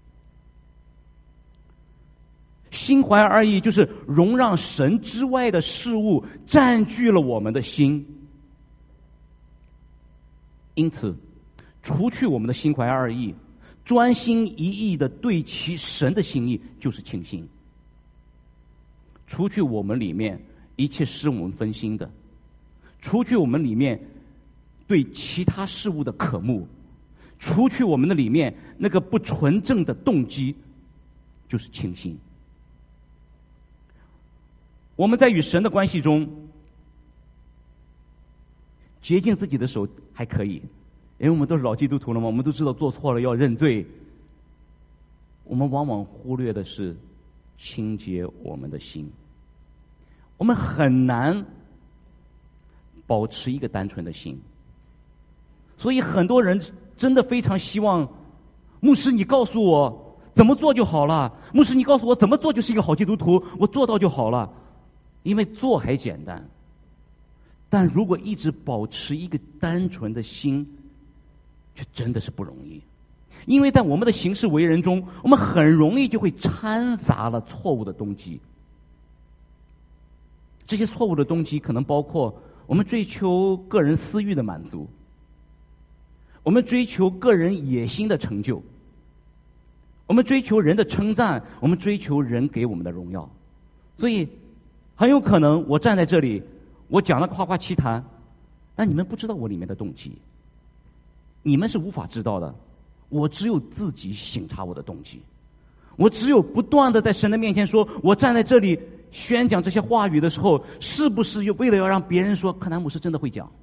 S1: 心怀二意就是容让神之外的事物占据了我们的心。因此，除去我们的心怀二意，专心一意的对齐神的心意，就是清心。除去我们里面一切使我们分心的，除去我们里面对其他事物的渴慕，除去我们的里面那个不纯正的动机，就是清心。我们在与神的关系中，洁净自己的手还可以，因为我们都是老基督徒了嘛，我们都知道做错了要认罪。我们往往忽略的是清洁我们的心。我们很难保持一个单纯的心，所以很多人真的非常希望牧师你告诉我怎么做就好了，牧师你告诉我怎么做就是一个好基督徒，我做到就好了。因为做还简单，但如果一直保持一个单纯的心，却真的是不容易。因为在我们的行事为人中，我们很容易就会掺杂了错误的动机。这些错误的动机可能包括我们追求个人私欲的满足，我们追求个人野心的成就，我们追求人的称赞，我们追求人给我们的荣耀。所以很有可能我站在这里，我讲了夸夸其谈，但你们不知道我里面的动机，你们是无法知道的。我只有自己省察我的动机，我只有不断的在神的面前说，我站在这里宣讲这些话语的时候，是不是为了要让别人说柯南牧师真的会讲？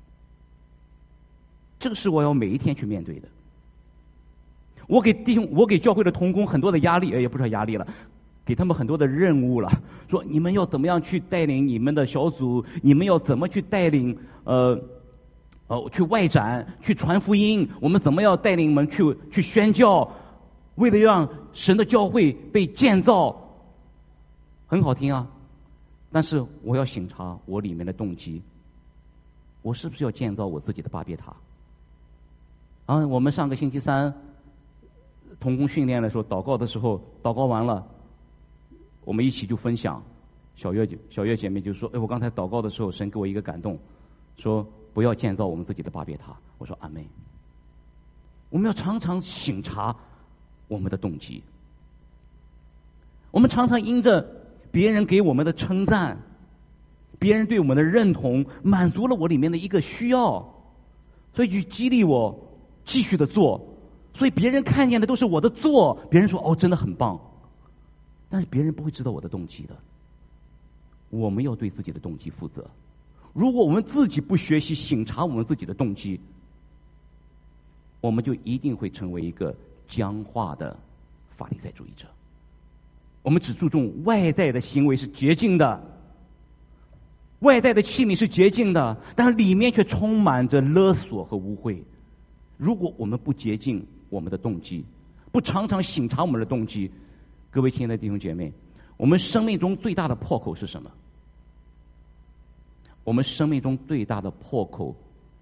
S1: 这个是我要每一天去面对的。我给弟兄，我给教会的同工很多的压力，也不是压力了，给他们很多的任务了，说你们要怎么样去带领你们的小组，你们要怎么去带领去外展，去传福音，我们怎么样带领你们去宣教，为了让神的教会被建造。很好听啊，但是我要省察我里面的动机，我是不是要建造我自己的巴别塔？我们上个星期三同工训练的时候，祷告的时候，祷告完了，我们一起就分享。小月姐妹就说：“我刚才祷告的时候，神给我一个感动，说不要建造我们自己的巴别塔。”我说：“阿们。”我们要常常省察我们的动机。我们常常因着别人给我们的称赞，别人对我们的认同，满足了我里面的一个需要，所以去激励我继续的做。所以别人看见的都是我的做，别人说哦真的很棒，但是别人不会知道我的动机的。我们要对自己的动机负责。如果我们自己不学习省察我们自己的动机，我们就一定会成为一个僵化的法利赛主义者。我们只注重外在的行为是洁净的，外在的器皿是洁净的，但是里面却充满着勒索和污秽。如果我们不洁净我们的动机，不常常省察我们的动机，各位亲爱的弟兄姐妹，我们生命中最大的破口是什么？我们生命中最大的破口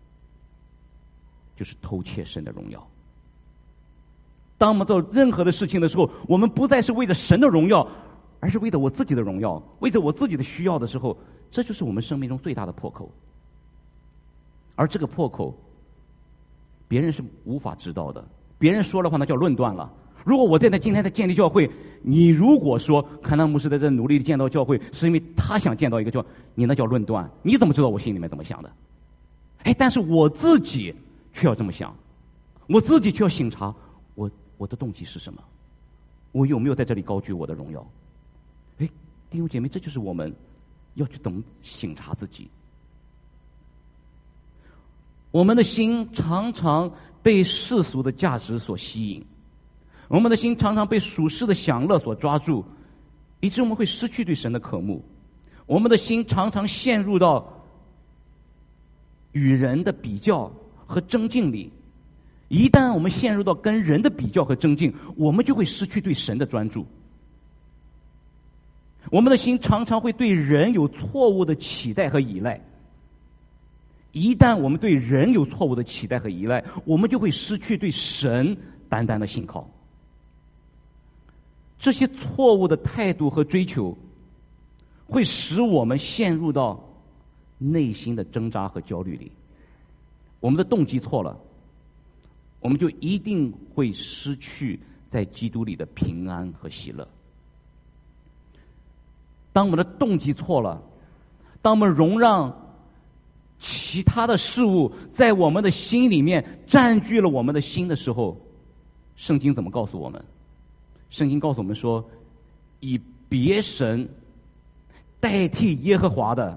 S1: 就是偷窃神的荣耀。当我们做任何的事情的时候，我们不再是为着神的荣耀，而是为着我自己的荣耀，为着我自己的需要的时候，这就是我们生命中最大的破口。而这个破口别人是无法知道的，别人说的话那叫论断了。如果我今天在建立教会，你如果说坎纳牧师在这努力的建造教会，是因为他想建造一个教会，你那叫论断。你怎么知道我心里面怎么想的？但是我自己却要这么想，我自己却要省察我的动机是什么，我有没有在这里高举我的荣耀？弟兄姐妹，这就是我们要去懂省察自己。我们的心常常被世俗的价值所吸引，我们的心常常被属世的享乐所抓住，以致我们会失去对神的渴慕。我们的心常常陷入到与人的比较和争竞里。一旦我们陷入到跟人的比较和争竞，我们就会失去对神的专注。我们的心常常会对人有错误的期待和依赖。一旦我们对人有错误的期待和依赖，我们就会失去对神单单的信靠。这些错误的态度和追求，会使我们陷入到内心的挣扎和焦虑里。我们的动机错了，我们就一定会失去在基督里的平安和喜乐。当我们的动机错了，当我们容让其他的事物在我们的心里面占据了我们的心的时候，圣经怎么告诉我们？圣经告诉我们说，以别神代替耶和华的，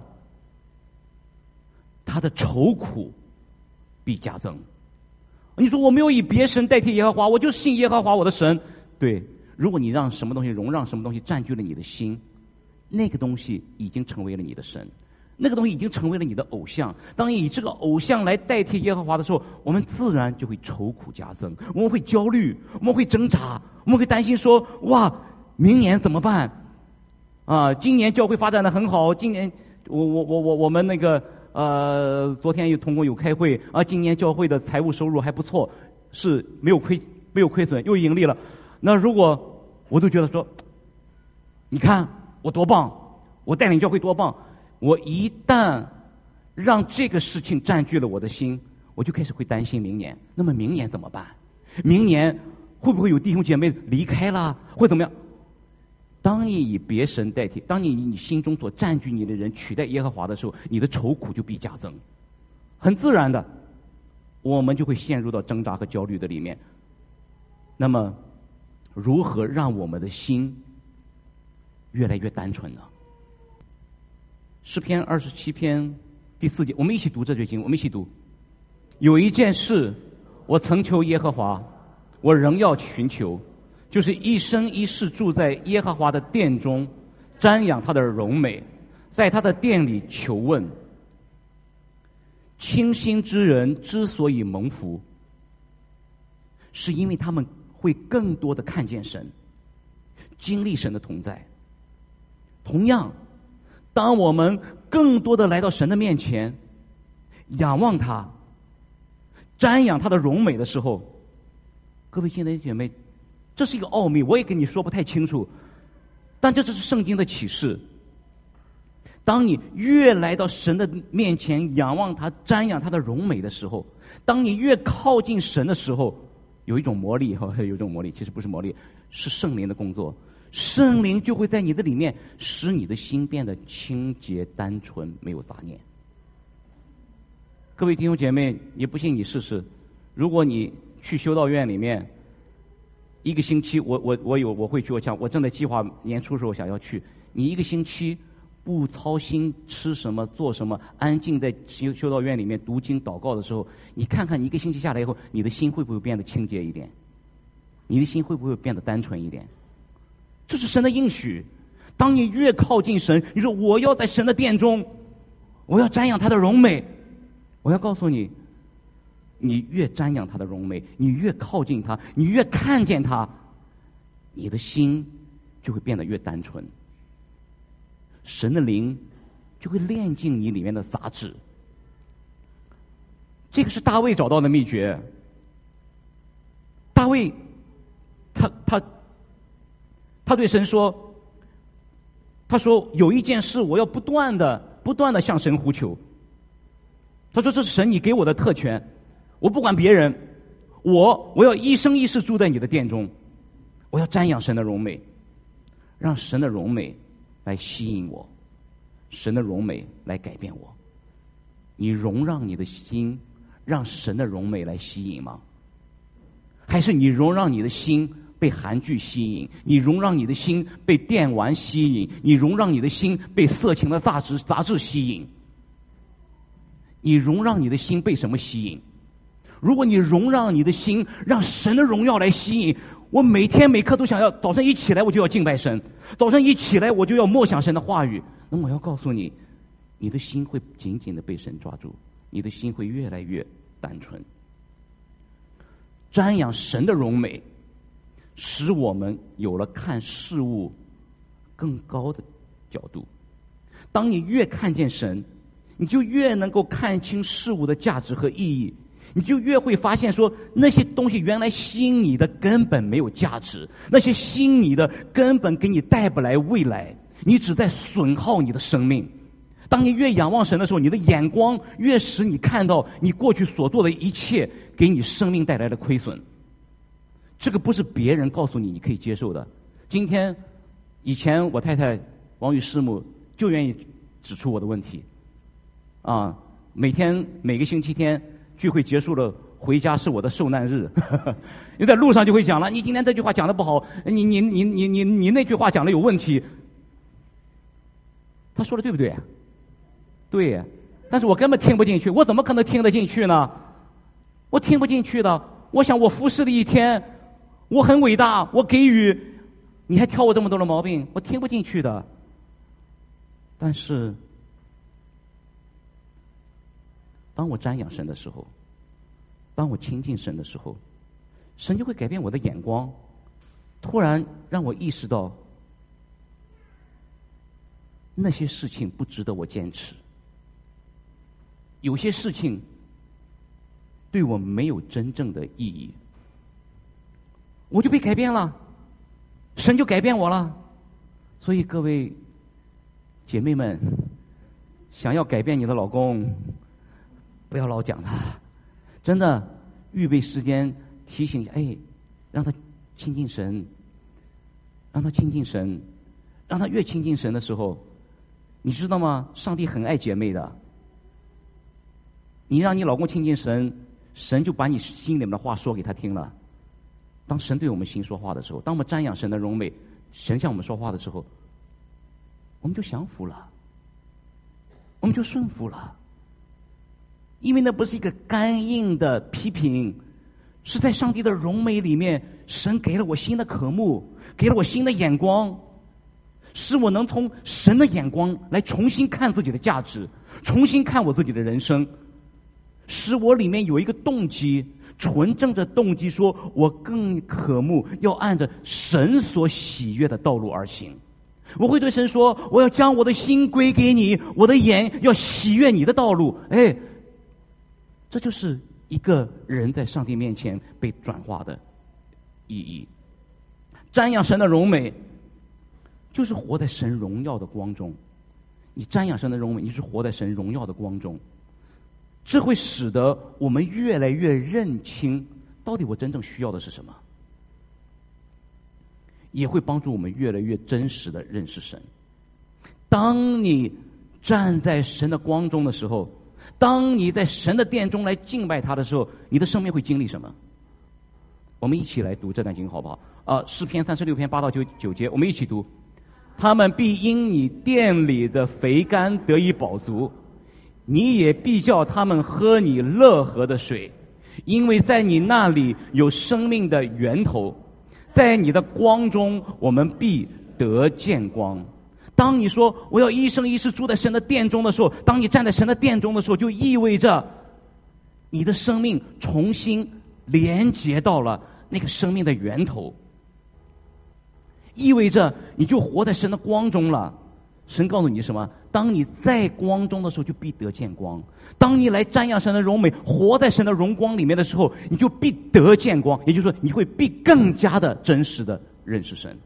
S1: 他的愁苦必加增。你说我没有以别神代替耶和华，我就信耶和华我的神。对，如果你让什么东西容让什么东西占据了你的心，那个东西已经成为了你的神，那个东西已经成为了你的偶像。当你以这个偶像来代替耶和华的时候，我们自然就会愁苦加增，我们会焦虑，我们会挣扎，我们会担心说，哇，明年怎么办？今年教会发展的很好，今年我们那个昨天有同工有开会今年教会的财务收入还不错，是没有亏损，又盈利了。那如果我都觉得说，你看我多棒，我带领教会多棒，我一旦让这个事情占据了我的心，我就开始会担心明年。那么明年怎么办？明年会不会有弟兄姐妹离开了，会怎么样？当你以别神代替，当你以你心中所占据你的人取代耶和华的时候，你的愁苦就必加增。很自然的，我们就会陷入到挣扎和焦虑的里面。那么，如何让我们的心越来越单纯呢？诗篇27篇第4节，我们一起读这句经，我们一起读。有一件事，我曾求耶和华，我仍要寻求，就是一生一世住在耶和华的殿中，瞻仰他的荣美，在他的殿里求问。清心之人之所以蒙福，是因为他们会更多的看见神，经历神的同在。同样，当我们更多的来到神的面前，仰望他，瞻仰他的荣美的时候，各位亲爱的姐妹，这是一个奥秘，我也跟你说不太清楚，但这是圣经的启示。当你越来到神的面前，仰望他，瞻仰他的荣美的时候，当你越靠近神的时候，有一种魔力，有一种魔力，其实不是魔力，是圣灵的工作。圣灵就会在你的里面，使你的心变得清洁单纯，没有杂念。各位弟兄姐妹，你不信你试试，如果你去修道院里面一个星期，我会去，我正在计划年初的时候想要去，你一个星期不操心吃什么做什么，安静在修道院里面读经祷告的时候，你看看你一个星期下来以后，你的心会不会变得清洁一点？你的心会不会变得单纯一点？这是神的应许。当你越靠近神，你说我要在神的殿中，我要瞻仰他的荣美，我要告诉你，你越瞻仰他的荣美，你越靠近他，你越看见他，你的心就会变得越单纯，神的灵就会炼净你里面的杂质。这个是大卫找到的秘诀。大卫他对神说，他说有一件事我要不断的向神呼求。他说这是神你给我的特权，我不管别人，我要一生一世住在你的殿中，我要瞻仰神的荣美，让神的荣美来吸引我，神的荣美来改变我。你容让你的心让神的荣美来吸引吗？还是你容让你的心被韩剧吸引，你容让你的心被电玩吸引，你容让你的心被色情的杂志吸引？你容让你的心被什么吸引？如果你容让你的心让神的荣耀来吸引，我每天每刻都想要早上一起来我就要敬拜神，早上一起来我就要默想神的话语，那么我要告诉你，你的心会紧紧的被神抓住，你的心会越来越单纯。瞻仰神的荣美，使我们有了看事物更高的角度。当你越看见神，你就越能够看清事物的价值和意义，你就越会发现说，那些东西原来吸引你的根本没有价值，那些吸引你的根本给你带不来未来，你只在损耗你的生命。当你越仰望神的时候，你的眼光越使你看到你过去所做的一切给你生命带来的亏损。这个不是别人告诉你你可以接受的。以前我太太王宇师母就愿意指出我的问题啊，每个星期天聚会结束了回家是我的受难日因为在路上就会讲了，你今天这句话讲得不好，你那句话讲得有问题。他说的对不对？对，但是我根本听不进去，我怎么可能听得进去呢？我听不进去的。我想我服侍了一天，我很伟大，我给予，你还挑我这么多的毛病，我听不进去的。但是当我瞻仰神的时候，当我亲近神的时候，神就会改变我的眼光，突然让我意识到那些事情不值得我坚持，有些事情对我没有真正的意义，我就被改变了，神就改变我了。所以各位姐妹们， 想要改变你的老公，不要老讲他，真的预备时间提醒一下，让他亲近神，让他亲近神，让他越亲近神的时候，你知道吗？上帝很爱姐妹的。你让你老公亲近神，神就把你心里面的话说给他听了。当神对我们心说话的时候，当我们瞻仰神的荣美，神向我们说话的时候，我们就降服了，我们就顺服了。因为那不是一个干硬的批评，是在上帝的荣美里面，神给了我新的渴慕，给了我新的眼光，使我能从神的眼光来重新看自己的价值，重新看我自己的人生，使我里面有一个动机，纯正的动机，说我更渴慕要按着神所喜悦的道路而行。我会对神说，我要将我的心归给你，我的眼要喜悦你的道路。这就是一个人在上帝面前被转化的意义。瞻仰神的荣美，就是活在神荣耀的光中。你瞻仰神的荣美，你就是活在神荣耀的光中。这会使得我们越来越认清，到底我真正需要的是什么，也会帮助我们越来越真实的认识神。当你站在神的光中的时候，当你在神的殿中来敬拜他的时候，你的生命会经历什么？我们一起来读这段经好不好？诗篇36篇8到9节，我们一起读。他们必因你殿里的肥甘得以饱足，你也必叫他们喝你乐河的水，因为在你那里有生命的源头，在你的光中我们必得见光。当你说我要一生一世住在神的殿中的时候，当你站在神的殿中的时候，就意味着你的生命重新连接到了那个生命的源头，意味着你就活在神的光中了。神告诉你什么？当你在光中的时候，就必得见光。当你来瞻仰神的荣美，活在神的荣光里面的时候，你就必得见光。也就是说，你会必更加的真实的认识神。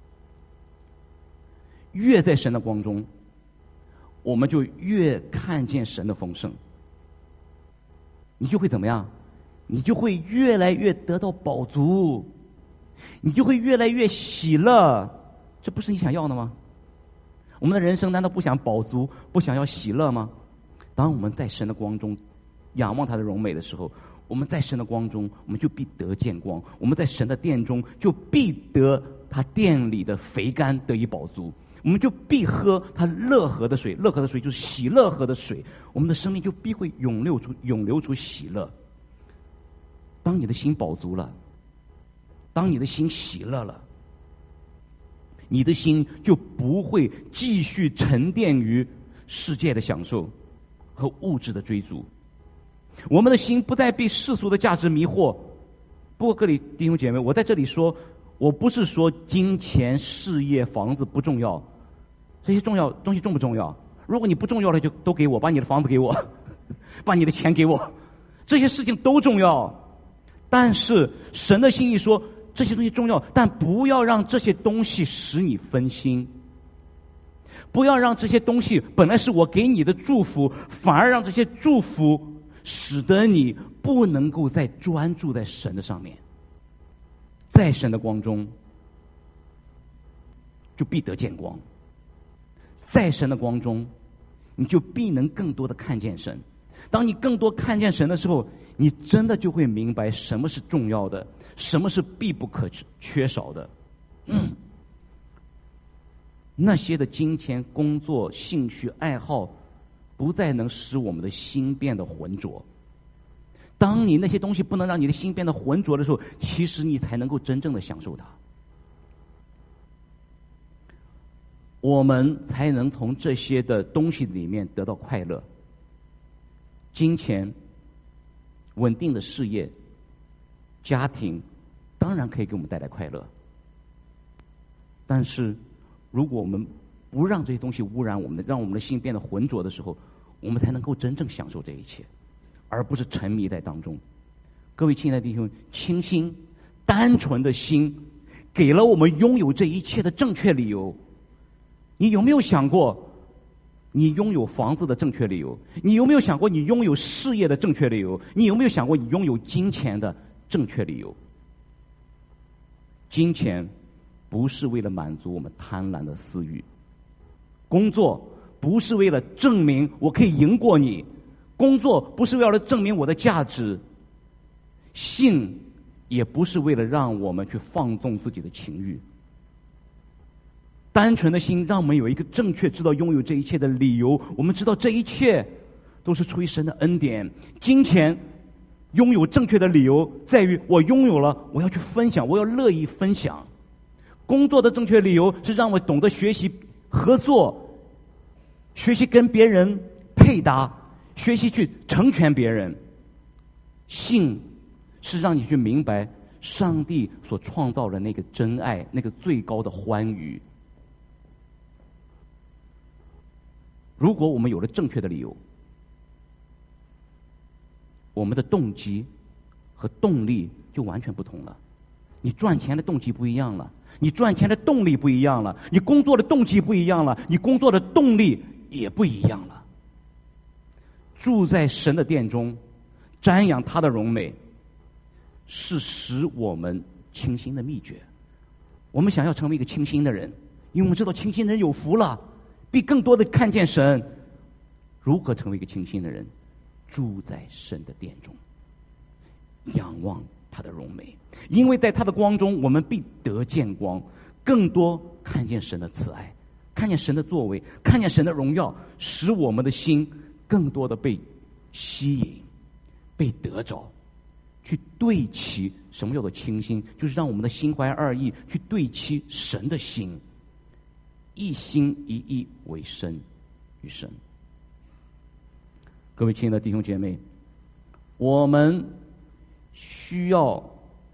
S1: 越在神的光中，我们就越看见神的丰盛。你就会怎么样？你就会越来越得到饱足，你就会越来越喜乐。这不是你想要的吗？我们的人生难道不想饱足，不想要喜乐吗？当我们在神的光中仰望他的荣美的时候，我们在神的光中，我们就必得见光。我们在神的殿中，就必得他殿里的肥甘得以饱足。我们就必喝他乐河的水，乐河的水就是喜乐河的水，我们的生命就必会涌流出喜乐。当你的心饱足了，当你的心喜乐了，你的心就不会继续沉淀于世界的享受和物质的追逐。我们的心不再被世俗的价值迷惑。不过各位弟兄姐妹，我在这里说，我不是说金钱、事业、房子不重要，这些东西重不重要？如果你不重要了，就都给我，把你的房子给我，把你的钱给我，这些事情都重要。但是神的心意说，这些东西重要，但不要让这些东西使你分心，不要让这些东西本来是我给你的祝福，反而让这些祝福使得你不能够再专注在神的上面。在神的光中就必得见光，在神的光中你就必能更多的看见神。当你更多看见神的时候，你真的就会明白什么是重要的，什么是必不可缺少的。那些的金钱、工作、兴趣、爱好不再能使我们的心变得浑浊。当你那些东西不能让你的心变得浑浊的时候，其实你才能够真正的享受它，我们才能从这些的东西里面得到快乐。金钱、稳定的事业、家庭当然可以给我们带来快乐，但是如果我们不让这些东西污染我们，让我们的心变得浑浊的时候，我们才能够真正享受这一切，而不是沉迷在当中。各位亲爱的弟兄，清心单纯的心给了我们拥有这一切的正确理由。你有没有想过， 你拥有房子的正确理由？你有没有想过你拥有事业的正确理由？你有没有想过你拥有金钱的正确理由？金钱不是为了满足我们贪婪的私欲，工作不是为了证明我可以赢过你，工作不是为了证明我的价值，性也不是为了让我们去放纵自己的情欲。单纯的心让我们有一个正确知道拥有这一切的理由，我们知道这一切都是出于神的恩典。金钱拥有正确的理由在于我拥有了，我要去分享，我要乐意分享。工作的正确理由是让我懂得学习合作，学习跟别人配搭，学习去成全别人。性是让你去明白上帝所创造的那个真爱，那个最高的欢愉。如果我们有了正确的理由，我们的动机和动力就完全不同了。你赚钱的动机不一样了，你赚钱的动力不一样了，你工作的动机不一样了，你工作的动力也不一样了。住在神的殿中，瞻仰他的荣美，是使我们清心的秘诀。我们想要成为一个清心的人，因为我们知道清心的人有福了，必更多的看见神。如何成为一个清心的人？住在神的殿中，仰望他的荣美，因为在他的光中，我们必得见光，更多看见神的慈爱，看见神的作为，看见神的荣耀，使我们的心更多的被吸引，被得着，去对齐。什么叫做清心？就是让我们的心怀二意，去对齐神的心，一心一意为身与神。各位亲爱的弟兄姐妹，我们需要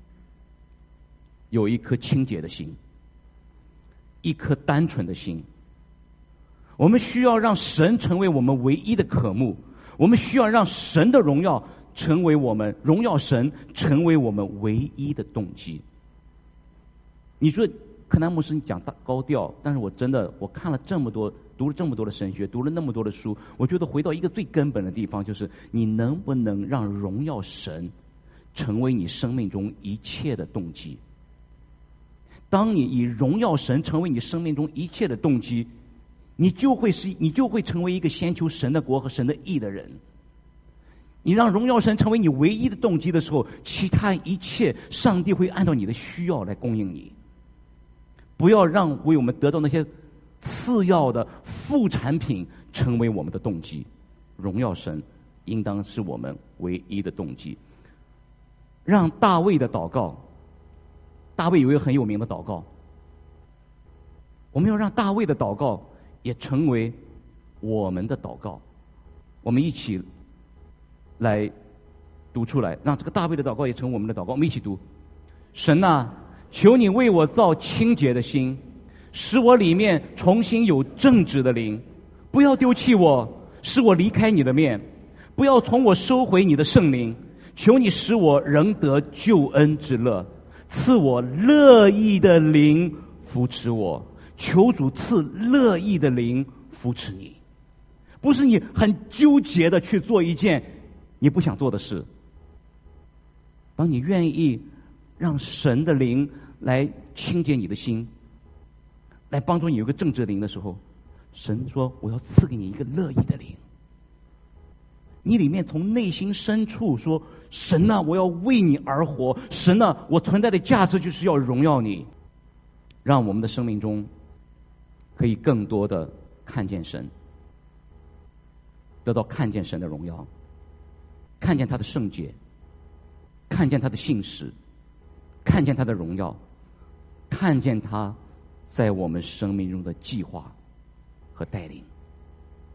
S1: 有一颗清洁的心，一颗单纯的心。我们需要让神成为我们唯一的渴慕，我们需要让神的荣耀成为我们荣耀神，成为我们唯一的动机。你说柯南牧师你讲大高调，但是我看了这么多，读了这么多的神学，读了那么多的书，我觉得回到一个最根本的地方，就是你能不能让荣耀神成为你生命中一切的动机。当你以荣耀神成为你生命中一切的动机，你就会成为一个先求神的国和神的义的人。你让荣耀神成为你唯一的动机的时候，其他一切上帝会按照你的需要来供应你。不要让为我们得到那些次要的副产品成为我们的动机，荣耀神应当是我们唯一的动机。让大卫的祷告，大卫有一个很有名的祷告，我们要让大卫的祷告也成为我们的祷告。我们一起来读出来，让这个大卫的祷告也成为我们的祷告。我们一起读：神啊，求你为我造清洁的心，使我里面重新有正直的灵，不要丢弃我，使我离开你的面，不要从我收回你的圣灵。求你使我仍得救恩之乐，赐我乐意的灵扶持我。求主赐乐意的灵扶持你，不是你很纠结的去做一件你不想做的事。当你愿意让神的灵来清洁你的心，来帮助你有个正直的灵的时候，神说我要赐给你一个乐意的灵。你里面从内心深处说，神啊，我要为你而活，神啊，我存在的价值就是要荣耀你。让我们的生命中可以更多的看见神，得到看见神的荣耀，看见他的圣洁，看见他的信实，看见他的荣耀，看见他在我们生命中的计划和带领。